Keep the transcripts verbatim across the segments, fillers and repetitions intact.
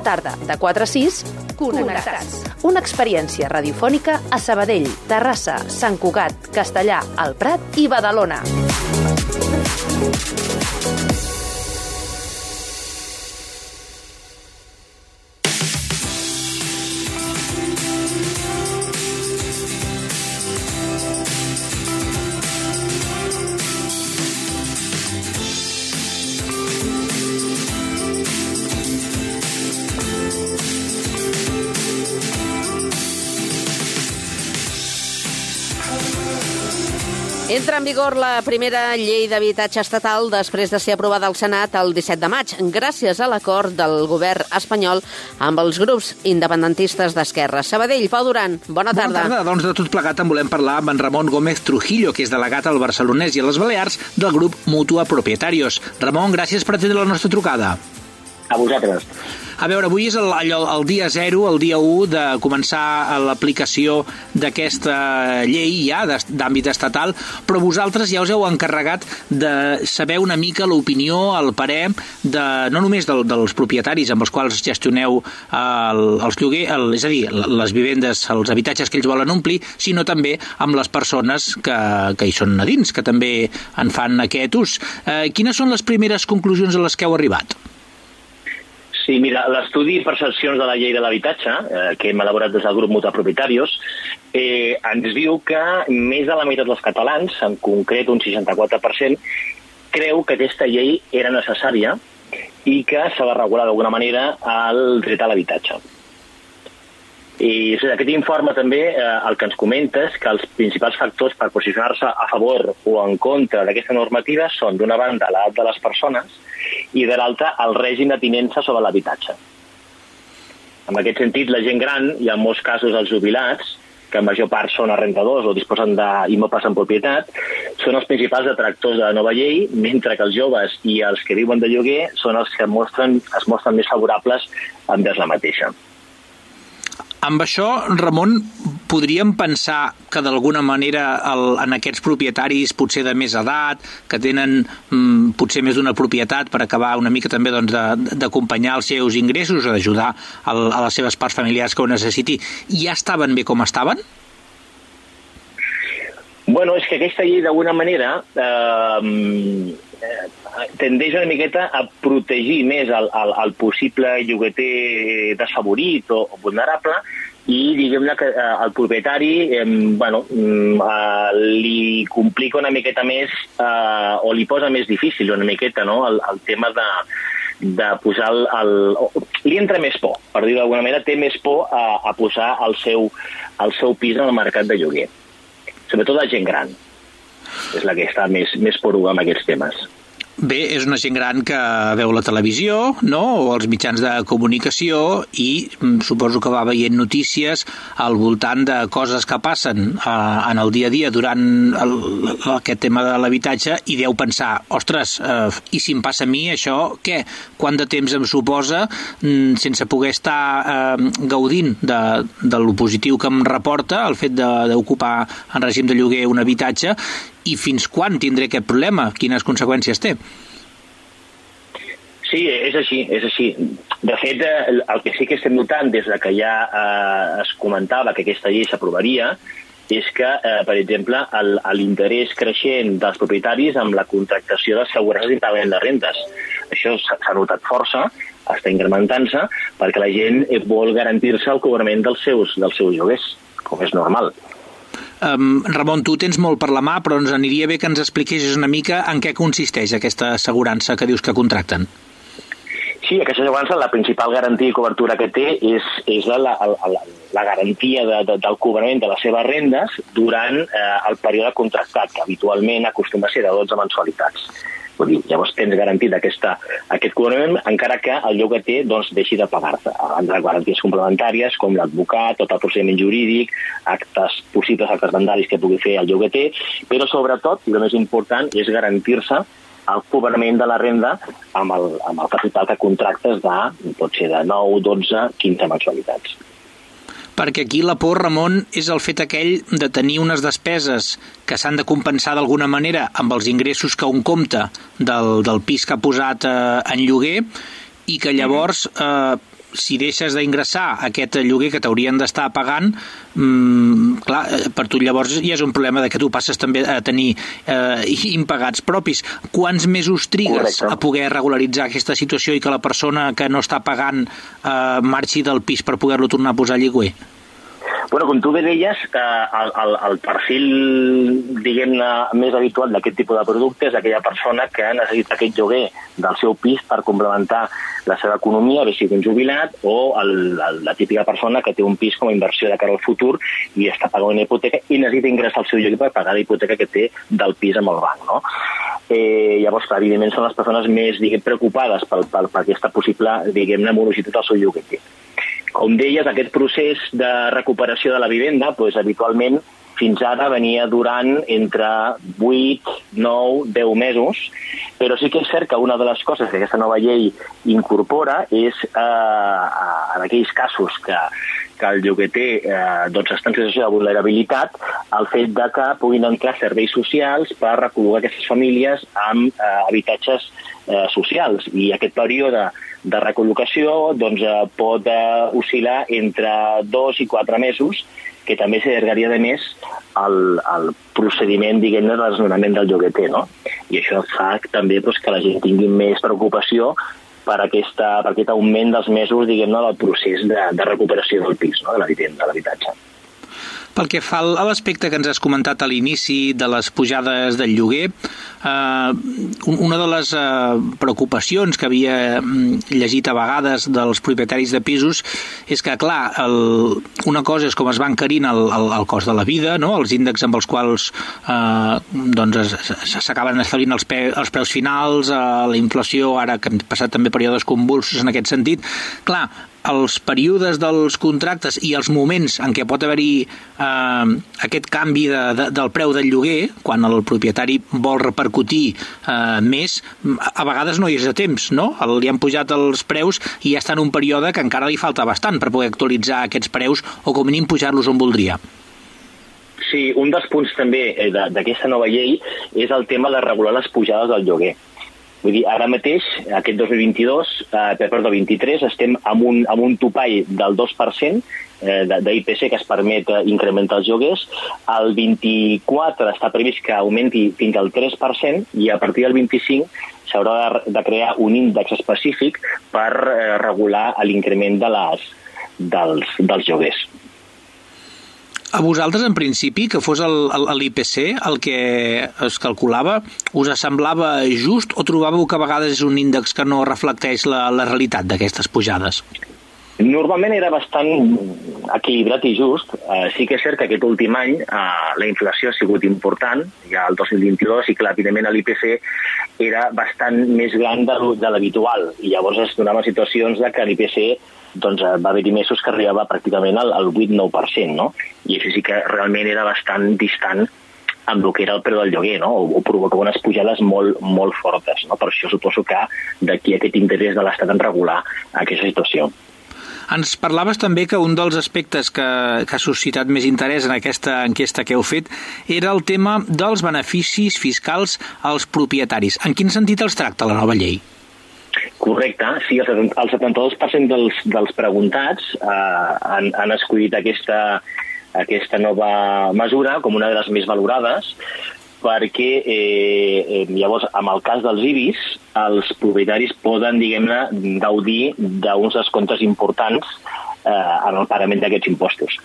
tarda, de quatre a sis, Connectats. Una experiència radiofònica a Sabadell, Terrassa, Sant Cugat, Castellà, El Prat i Badalona. Entra en vigor la primera llei d'habitatge estatal després de ser aprovada al Senat el disset de maig, gràcies a l'acord del govern espanyol amb els grups independentistes d'esquerra. Sabadell, Pau Duran, bona tarda. Bona tarda. Doncs de tot plegat en volem parlar amb en Ramon Gómez Trujillo, que és delegat al Barcelonès i a les Balears del grup Mutua Propietarios. Ramon, gràcies per atendre la nostra trucada. A vosaltres. A veure, avui és el, el, el dia zero, el dia u de començar l'aplicació d'aquesta llei ja d'àmbit estatal, però vosaltres ja us heu encarregat de saber una mica l'opinió, el parer, de, no només del, dels propietaris amb els quals gestioneu el, els lloguer, el, és a dir, les vivendes, els habitatges que ells volen omplir, sinó també amb les persones que, que hi són a dins, que també en fan aquest ús. Eh, quines són les primeres conclusions a les que heu arribat? Sí, mira, l'estudi i percepcions de la llei de l'habitatge, eh, que hem elaborat des del grup Mutua Propietarios, eh, ens diu que més de la meitat dels catalans, en concret un seixanta-quatre per cent, creu que aquesta llei era necessària i que s'ha de regular d'alguna manera el dret a l'habitatge. I aquest informe també eh, el que ens comenta és que els principals factors per posicionar-se a favor o en contra d'aquesta normativa són, d'una banda, l'edat de les persones i de l'altra, el règim de tinença sobre l'habitatge. En aquest sentit, la gent gran, i en molts casos els jubilats, que en major part són arrendadors o disposen d'immobles en propietat, són els principals detractors de la nova llei, mentre que els joves i els que viuen de lloguer són els que mostren, es mostren més favorables envers la mateixa. Amb això, Ramon, podríem pensar que d'alguna manera el, en aquests propietaris potser de més edat, que tenen mm, potser més d'una propietat per acabar una mica també doncs, d'acompanyar els seus ingressos o d'ajudar el, a les seves parts familiars que ho necessiti, ja estaven bé com estaven? Bueno, és que aquesta llei d'alguna manera eh, tendeix una miqueta a protegir més el, el, el possible llogater desfavorit o, o vulnerable i diguem-ne que eh, el propietari eh, bueno, eh, li complica una miqueta més eh, o li posa més difícil una miqueta, no? el, el tema de, de posar el, el... li entra més por, per dir-ho d'alguna manera, té més por a, a posar el seu, el seu pis en el mercat de lloguer. Sobretot la gent gran. És la que està més, més poruga amb aquests temes. Bé, és una gent gran que veu la televisió, no?, o els mitjans de comunicació i suposo que va veient notícies al voltant de coses que passen eh, en el dia a dia durant el, aquest tema de l'habitatge i deu pensar, ostres, eh, i si em passa a mi això, què? Quant de temps em suposa mm, sense poder estar eh, gaudint de, de lo positiu que em reporta el fet d'ocupar en règim de lloguer un habitatge i fins quan tindré aquest problema? Quines conseqüències té? Sí, és així, és així. De fet, el que sí que estem notant des de que ja eh, es comentava que aquesta llei s'aprovaria és que, eh, per exemple, l'interès creixent dels propietaris amb la contractació d'assegurances d'impagament de rendes. Això s'ha notat força, està incrementant-se, perquè la gent vol garantir-se el cobrament dels seus, dels seus lloguers, com és normal. Um, Ramon, tu tens molt per la mà, però ens aniria bé que ens expliquessis una mica en què consisteix aquesta assegurança que dius que contracten. Sí, aquesta assegurança, la principal garantia i cobertura que té és, és la, la, la, la garantia de, de, del cobrament de les seves rendes durant eh, el període contractat, que habitualment acostuma a ser de dotze mensualitats. Vull dir, llavors tens garantit aquesta, aquest cobrament encara que el llogater doncs, deixi de pagar-te. Amb garanties complementàries com l'advocat, tot el procediment jurídic, actes possibles actes bandaris que pugui fer el llogater, però sobretot, i el més important, és garantir-se el cobrament de la renda amb el, amb el capital que contractes de, pot ser de nou, dotze, quinze mensualitats. Perquè aquí la por, Ramon, és el fet aquell de tenir unes despeses que s'han de compensar d'alguna manera amb els ingressos que un compta del, del pis que ha posat eh, en lloguer i que llavors eh, si deixes d'ingressar aquest lloguer que t'haurien d'estar pagant, mmm, clar, per tu llavors ja és un problema de que tu passes també a tenir eh, impagats propis. Quants mesos trigues Correcte. A poder regularitzar aquesta situació i que la persona que no està pagant eh, marxi del pis per poder-lo tornar a posar a lloguer? Bueno, com tu bé deies, eh, el, el, el perfil, diguem-ne, més habitual d'aquest tipus de producte és aquella persona que necessita aquest lloguer del seu pis per complementar la seva economia, bé sigui un jubilat, o el, el, la típica persona que té un pis com a inversió de cara al futur i està pagant una hipoteca i necessita ingressar al seu lloguer per pagar la hipoteca que té del pis amb el banc, no? Eh, llavors, clar, evidentment, són les persones més, diguem, preocupades per, per, per aquesta possible, diguem-ne, morositat al seu lloguer. Com deies, aquest procés de recuperació de la vivenda, doncs, habitualment, fins ara venia durant entre vuit, nou, deu mesos, però sí que és cert que una de les coses que aquesta nova llei incorpora és, eh, en aquells casos que, que el llogueter eh, doncs està en situació de vulnerabilitat, el fet de que puguin entrar serveis socials per recol·locar aquestes famílies amb eh, habitatges eh, socials. I aquest període de recol·locació doncs, eh, pot eh, oscil·lar entre dos i quatre mesos, que també s'allargaria de més el, el procediment, diguem-ne, de desnonament del llogueter, no? I això fa també doncs, que la gent tingui més preocupació per, aquesta, per aquest augment dels mesos, diguem-ne, del procés de, de recuperació del pis, no? De la vivenda, de l'habitatge. Pel que fa a l'aspecte que ens has comentat a l'inici de les pujades del lloguer, eh, una de les eh, preocupacions que havia llegit a vegades dels propietaris de pisos és que, clar, el, una cosa és com es va encarint el, el, el cost de la vida, no? Els índexs amb els quals eh, doncs s'acaben establint els, pe, els preus finals, eh, la inflació, ara que hem passat també períodes convulsos en aquest sentit. Clar, els períodes dels contractes i els moments en què pot haver-hi eh, aquest canvi de, de, del preu del lloguer, quan el propietari vol repercutir eh, més, a vegades no hi és a temps, no? Li han pujat els preus i ja està en un període que encara li falta bastant per poder actualitzar aquests preus o com a mínim pujar-los on voldria. Sí, un dels punts també d'aquesta nova llei és el tema de regular les pujades del lloguer. Vull dir, ara mateix, aquest dos mil vint-i-dos, eh, perdó, vint-i-tres, estem amb un, amb un topall del dos per cent eh, d'I P C que es permet eh, incrementar els lloguers. El vint-i-quatre està previst que augmenti fins al tres per cent i a partir del vint-i-cinc s'haurà de, de crear un índex específic per eh, regular l'increment de les, dels, dels lloguers. A vosaltres, en principi, que fos l'I P C el que es calculava, us semblava just o trobàveu que a vegades és un índex que no reflecteix la, la realitat d'aquestes pujades? Normalment era bastant equilibrat i just. Eh, sí que és cert que aquest últim any eh, la inflació ha sigut important, ja el dos mil vint-i-dos, i que evidentment l'I P C era bastant més gran de, de l'habitual, i llavors es donaven situacions de que l'I P C doncs, va haver-hi mesos que arribava pràcticament al, al vuit a nou per cent, no? I això sí que realment era bastant distant amb el que era el preu del lloguer, no? O, o provocava unes pujades molt, molt fortes, no? Per això suposo que d'aquí aquest interès de l'Estat en regular aquesta situació. Ens parlaves també que un dels aspectes que, que ha suscitat més interès en aquesta enquesta que heu fet era el tema dels beneficis fiscals als propietaris. En quin sentit els tracta la nova llei? Correcte, sí, el setanta-dos per cent dels, dels preguntats eh, han, han escollit aquesta, aquesta nova mesura com una de les més valorades, perquè eh, llavors, amb el cas dels I B I S, els propietaris poden, diguem-ne, gaudir d'uns descomptes importants eh, en el pagament d'aquests impostos.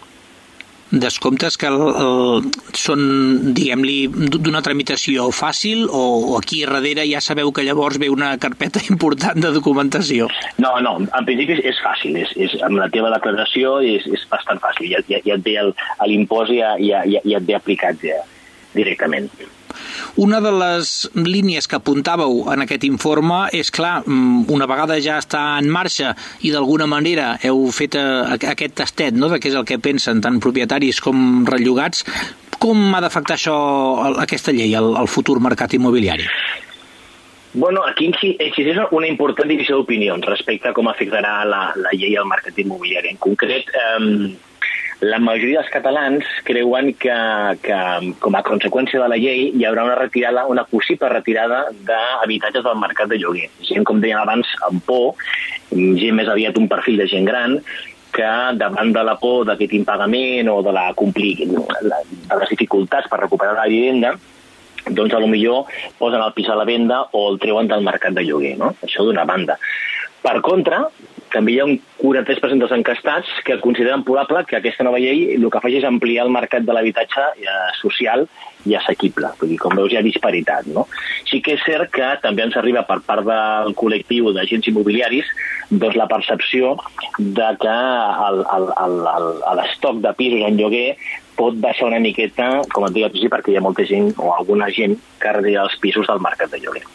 Descomptes que el, el, són, diguem-li, d'una tramitació fàcil o, o aquí darrere ja sabeu que llavors ve una carpeta important de documentació? No, no, en principi és fàcil, és, és, amb la teva declaració és, és bastant fàcil, ja, ja, ja et ve l'impost i ja, ja, ja et ve aplicat ja, directament. Una de les línies que apuntàveu en aquest informe és, clar, una vegada ja està en marxa i d'alguna manera heu fet aquest tastet, no?, de què és el que pensen tant propietaris com relllogats, com ha d'afectar això, aquesta llei, al, al futur mercat immobiliari? Bueno, aquí existeix una important divisió d'opinions respecte a com afectarà la, la llei al mercat immobiliari. En concret, eh, la majoria dels catalans creuen que, que com a conseqüència de la llei hi haurà una retirada, una possible retirada d'habitatges del mercat de lloguer. Gent, com dèiem abans, amb por gent més aviat un perfil de gent gran, que davant de la por d'aquest impagament o de, la compli... de les dificultats per recuperar la vivenda, doncs potser posen el pis a la venda o el treuen del mercat de lloguer, no? Això d'una banda. Per contra, també hi ha un quaranta-tres per cent dels encastats que consideren probable que aquesta nova llei el que faci és ampliar el mercat de l'habitatge social i assequible. Vull dir, com veus, hi ha disparitat, no? Sí que és cert que també ens arriba per part del col·lectiu d'agents immobiliaris doncs la percepció de que l'estoc de pisos en lloguer pot baixar una miqueta, com et dic, perquè hi ha molta gent o alguna gent que retira els pisos del mercat de lloguer.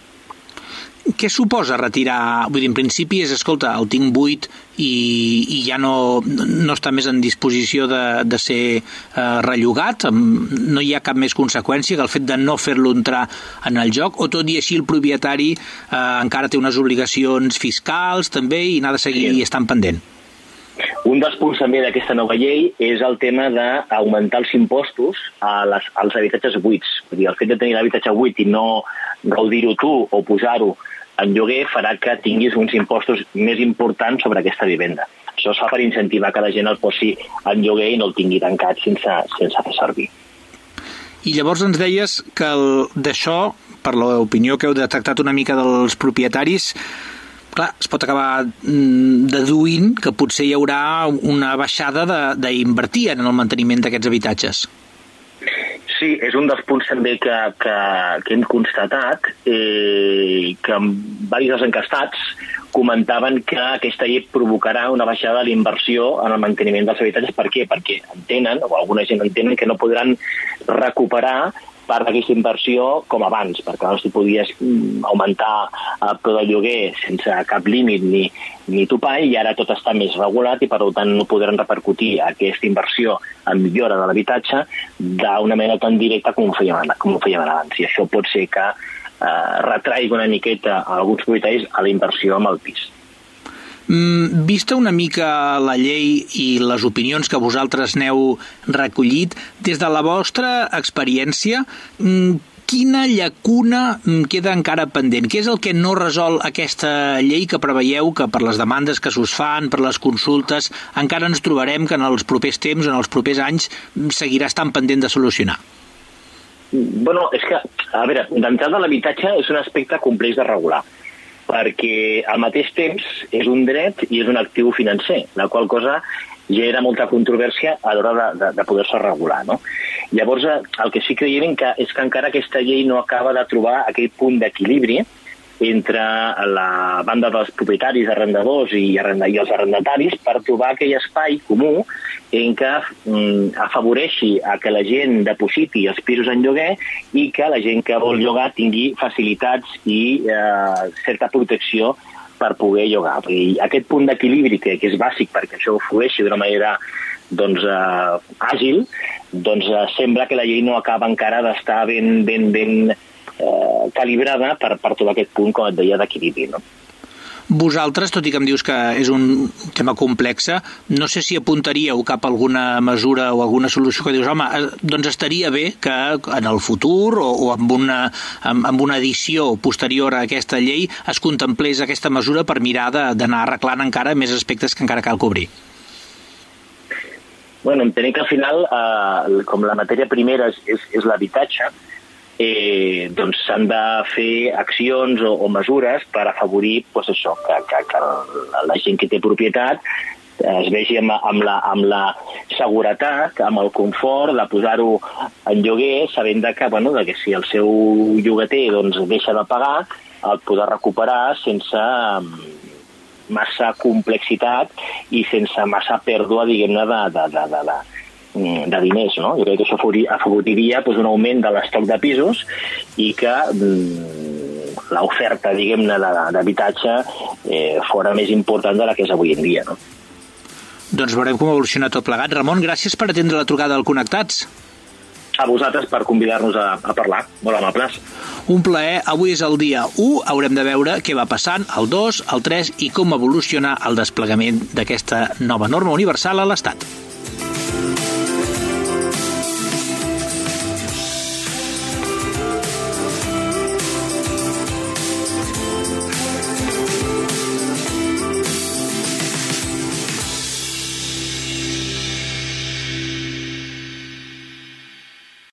Què suposa retirar? Vull dir, en principi és, escolta, el tinc buit i, i ja no, no està més en disposició de, de ser eh, rellogat, no hi ha cap més conseqüència que el fet de no fer-lo entrar en el joc, o tot i així el propietari eh, encara té unes obligacions fiscals també i n'ha de seguir sí. estant pendent? Un dels punts també d'aquesta nova llei és el tema d'augmentar els impostos a les, als habitatges buits. Vull dir, el fet de tenir l'habitatge buit i no gaudir-ho tu o posar-ho en lloguer farà que tinguis uns impostos més importants sobre aquesta vivenda. Això es fa per incentivar que la gent el posi en lloguer i no el tingui tancat sense, sense fer servir. I llavors ens deies que d'això, per l'opinió que heu detectat una mica dels propietaris, clar, es pot acabar deduint que potser hi haurà una baixada d'invertir en el manteniment d'aquests habitatges. Sí, és un dels punts també que, que, que hem constatat, eh, que diversos encastats comentaven que aquesta llei provocarà una baixada de l'inversió en el manteniment dels habitatges. Per què? Perquè entenen, o alguna gent entenen, que no podran recuperar part d'aquesta inversió com abans, perquè abans tu podies augmentar el preu del lloguer sense cap límit ni, ni topall, i ara tot està més regulat i per tant no podran repercutir aquesta inversió en millora de l'habitatge d'una manera tan directa com ho fèiem, com ho fèiem abans. I això pot ser que eh, retraigui una miqueta a alguns propietaris a la inversió amb el pis. Mm, vista una mica la llei i les opinions que vosaltres n'heu recollit, des de la vostra experiència, mm, quina llacuna queda encara pendent? Què és el que no resol aquesta llei que preveieu que per les demandes que s'us fan, per les consultes, encara ens trobarem que en els propers temps, en els propers anys, seguirà estant pendent de solucionar? Bueno, és que, a veure, d'entrada l'habitatge és un aspecte complex de regular, perquè al mateix temps és un dret i és un actiu financer, la qual cosa genera molta controvèrsia a l'hora de, de, de poder-se regular, no? Llavors, el que sí creiem que és que encara aquesta llei no acaba de trobar aquell punt d'equilibri entre la banda dels propietaris, arrendadors i, arrenda, i els arrendataris per trobar aquell espai comú en què mm, afavoreixi a que la gent depositi els pisos en lloguer i que la gent que vol llogar tingui facilitats i eh, certa protecció per poder llogar. I aquest punt d'equilibri, que, que és bàsic perquè això flueixi d'una manera doncs, eh, àgil, doncs eh, sembla que la llei no acaba encara d'estar ben, ben, ben eh, calibrada per, per tot aquest punt, com et deia, d'equilibri, no? Vosaltres, tot i que em dius que és un tema complex, no sé si apuntaríeu cap a alguna mesura o alguna solució que dius, home, doncs estaria bé que en el futur o, o amb, una, amb, amb una edició posterior a aquesta llei es contemplés aquesta mesura per mirar d'anar arreglant encara més aspectes que encara cal cobrir. Bueno, entenem que al final, eh, com la matèria primera és, és, és l'habitatge, Eh, doncs s'han de fer accions o, o mesures per afavorir pues, això, que, que, que la gent que té propietat es vegi amb, amb, la, amb la seguretat, amb el confort de posar-ho en lloguer, sabent de que, bueno, de que si el seu llogater doncs, deixa de pagar, el podrà recuperar sense massa complexitat i sense massa pèrdua, diguem-ne, de, de, de, de, de de diners, no? Jo crec que això afavoriria pues, un augment de l'estoc de pisos i que mm, l'oferta, diguem-ne, d'habitatge eh, fora més important de la que és avui en dia, no? Doncs veurem com evoluciona tot plegat. Ramon, gràcies per atendre la trucada al Connectats. A vosaltres per convidar-nos a, a parlar. Molt amables. Un plaer. Avui és el dia u. Haurem de veure què va passant el dos, el tres i com evoluciona el desplegament d'aquesta nova norma universal a l'Estat.